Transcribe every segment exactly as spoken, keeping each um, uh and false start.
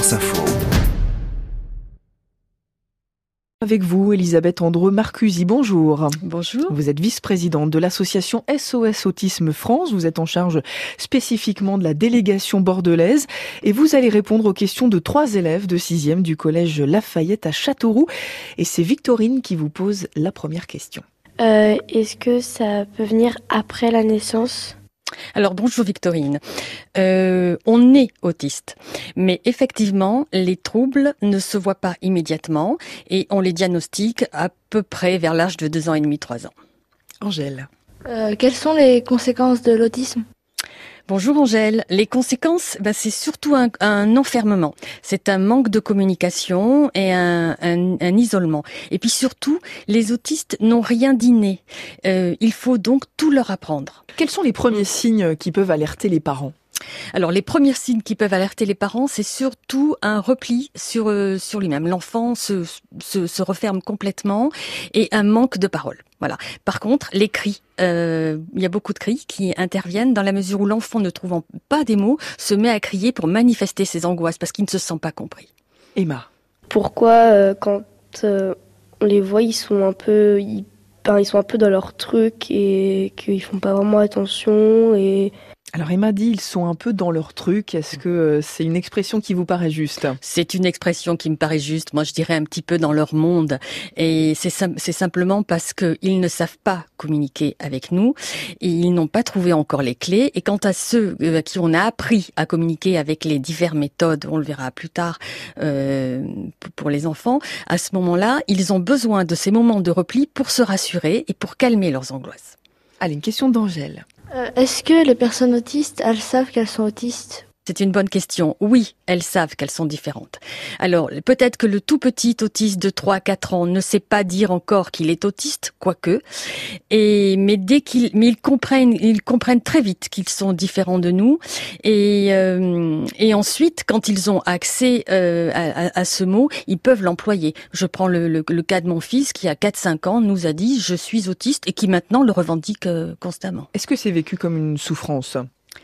France Info. Avec vous, Elisabeth Andreu-Marcusi, bonjour. Bonjour. Vous êtes vice-présidente de l'association S O S Autisme France. Vous êtes en charge spécifiquement de la délégation bordelaise et vous allez répondre aux questions de trois élèves de sixième du collège Lafayette à Châteauroux. Et c'est Victorine qui vous pose la première question. Euh, est-ce que ça peut venir après la naissance ? Alors bonjour Victorine, euh, on est autiste, mais effectivement les troubles ne se voient pas immédiatement et on les diagnostique à peu près vers l'âge de deux ans et demi, trois ans. Angèle. Euh, quelles sont les conséquences de l'autisme ? Bonjour Angèle, les conséquences, ben, c'est surtout un, un enfermement, c'est un manque de communication et un, un, un isolement. Et puis surtout, les autistes n'ont rien d'inné, euh, il faut donc tout leur apprendre. Quels sont les premiers signes qui peuvent alerter les parents ? Alors, les premiers signes qui peuvent alerter les parents, c'est surtout un repli sur euh, sur lui-même. L'enfant se, se se referme complètement et un manque de parole. Voilà. Par contre, les cris, euh, il y a beaucoup de cris qui interviennent dans la mesure où l'enfant, ne trouvant pas des mots, se met à crier pour manifester ses angoisses parce qu'il ne se sent pas compris. Emma. Pourquoi euh, quand euh, on les voit, ils sont un peu, ils, ben, ils sont un peu dans leur truc et qu'ils font pas vraiment attention et Alors Emma dit ils sont un peu dans leur truc. Est-ce que c'est une expression qui vous paraît juste ? C'est une expression qui me paraît juste. Moi, je dirais un petit peu dans leur monde. Et c'est, sim- c'est simplement parce qu'ils ne savent pas communiquer avec nous. Et ils n'ont pas trouvé encore les clés. Et quant à ceux à qui on a appris à communiquer avec les diverses méthodes, on le verra plus tard euh, pour les enfants, à ce moment-là, ils ont besoin de ces moments de repli pour se rassurer et pour calmer leurs angoisses. Allez, une question d'Angèle. Euh, est-ce que les personnes autistes, elles savent qu'elles sont autistes ? C'est une bonne question. Oui, elles savent qu'elles sont différentes. Alors, peut-être que le tout petit autiste de trois à quatre ans ne sait pas dire encore qu'il est autiste, quoique. Et, mais dès qu'ils, mais ils comprennent, ils comprennent très vite qu'ils sont différents de nous. Et, euh, et ensuite, quand ils ont accès euh, à, à, à ce mot, ils peuvent l'employer. Je prends le, le, le cas de mon fils qui, à quatre cinq ans, nous a dit « je suis autiste » et qui maintenant le revendique euh, constamment. Est-ce que c'est vécu comme une souffrance ?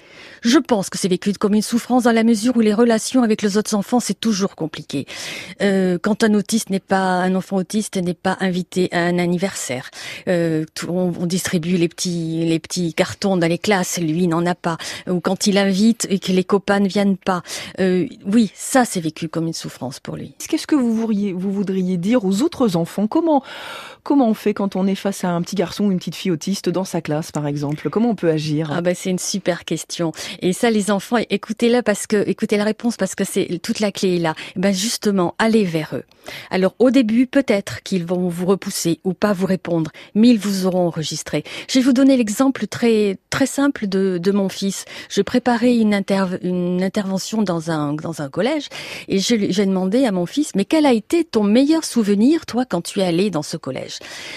Je pense que c'est vécu comme une souffrance dans la mesure où les relations avec les autres enfants, c'est toujours compliqué. Euh, quand un autiste n'est pas, un enfant autiste n'est pas invité à un anniversaire, euh, on, on distribue les petits, les petits cartons dans les classes, lui n'en a pas. Ou quand il invite et que les copains ne viennent pas. Euh, oui, ça c'est vécu comme une souffrance pour lui. Qu'est-ce que vous voudriez, vous voudriez dire aux autres enfants ? Comment, comment on fait quand on est face à un petit garçon ou une petite fille autiste dans sa classe, par exemple ? Comment on peut agir ? Ah ben c'est une super question. Et ça, les enfants, écoutez-la parce que, écoutez la réponse parce que c'est toute la clé est là. Ben justement, allez vers eux. Alors au début, peut-être qu'ils vont vous repousser ou pas vous répondre, mais ils vous auront enregistré. Je vais vous donner l'exemple très très simple de, de mon fils. Je préparais une, interv- une intervention dans un dans un collège et je, j'ai demandé à mon fils, mais quel a été ton meilleur souvenir, toi, quand tu es allé dans ce collège ?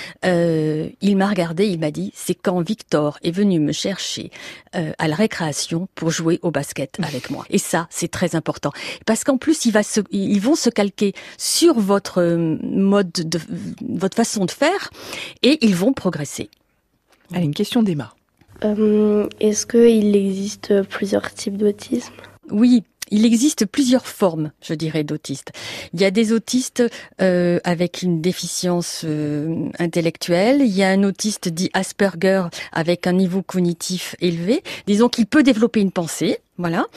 euh, Il m'a regardé, il m'a dit, c'est quand Victor est venu me chercher euh, à la récréation pour jouer au basket avec moi. Et ça, c'est très important. Parce qu'en plus, il va se, ils vont se calquer sur votre mode de, votre façon de faire et ils vont progresser. Allez, une question d'Emma. Euh, est-ce qu'il existe plusieurs types d'autisme ? Oui. Il existe plusieurs formes, je dirais, d'autistes. Il y a des autistes euh, avec une déficience euh, intellectuelle. Il y a un autiste dit Asperger avec un niveau cognitif élevé. Disons qu'il peut développer une pensée, voilà.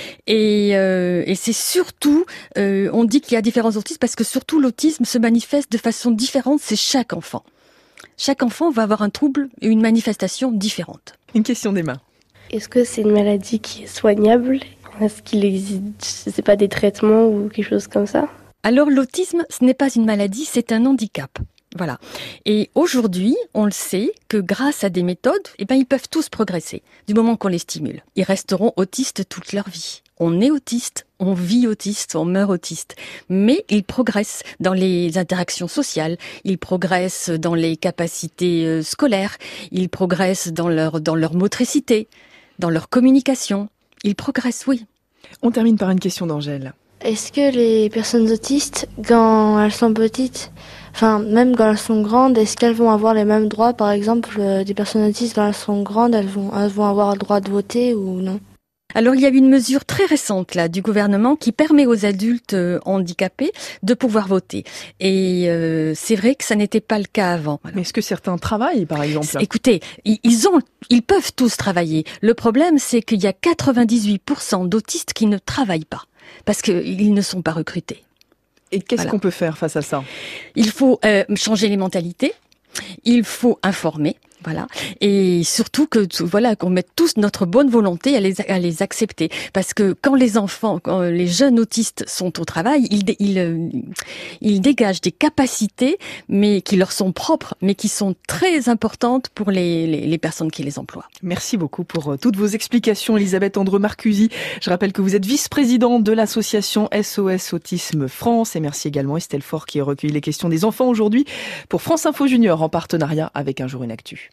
Et, euh, et c'est surtout, euh, on dit qu'il y a différents autistes parce que surtout l'autisme se manifeste de façon différente. C'est chaque enfant. Chaque enfant va avoir un trouble et une manifestation différente. Une question d'Emma. Est-ce que c'est une maladie qui est soignable ? Est-ce qu'il existe, c'est pas des traitements ou quelque chose comme ça ? Alors l'autisme, ce n'est pas une maladie, c'est un handicap. Voilà. Et aujourd'hui, on le sait que grâce à des méthodes, eh ben, ils peuvent tous progresser du moment qu'on les stimule. Ils resteront autistes toute leur vie. On est autiste, on vit autiste, on meurt autiste. Mais ils progressent dans les interactions sociales, ils progressent dans les capacités scolaires, ils progressent dans leur, dans leur motricité, dans leur communication. Ils progressent, oui. On termine par une question d'Angèle. Est-ce que les personnes autistes, quand elles sont petites, enfin même quand elles sont grandes, est-ce qu'elles vont avoir les mêmes droits ? Par exemple, euh, des personnes autistes, quand elles sont grandes, elles vont, elles vont avoir le droit de voter ou non ? Alors, il y a eu une mesure très récente là du gouvernement qui permet aux adultes euh, handicapés de pouvoir voter. Et euh, c'est vrai que ça n'était pas le cas avant. Alors, mais est-ce que certains travaillent, par exemple? Écoutez, ils ont, ils peuvent tous travailler. Le problème, c'est qu'il y a quatre-vingt-dix-huit pour cent d'autistes qui ne travaillent pas parce qu'ils ne sont pas recrutés. Et qu'est-ce Voilà. qu'on peut faire face à ça? Il faut euh, changer les mentalités. Il faut informer. Voilà, et surtout que voilà qu'on mette tous notre bonne volonté à les à les accepter, parce que quand les enfants, quand les jeunes autistes sont au travail, ils ils ils dégagent des capacités, mais qui leur sont propres, mais qui sont très importantes pour les les, les personnes qui les emploient. Merci beaucoup pour toutes vos explications, Elisabeth Andreu-Marcusy. Je rappelle que vous êtes vice-présidente de l'association S O S Autisme France, et merci également Estelle Faure qui a recueilli les questions des enfants aujourd'hui pour France Info Junior en partenariat avec Un Jour Une Actu.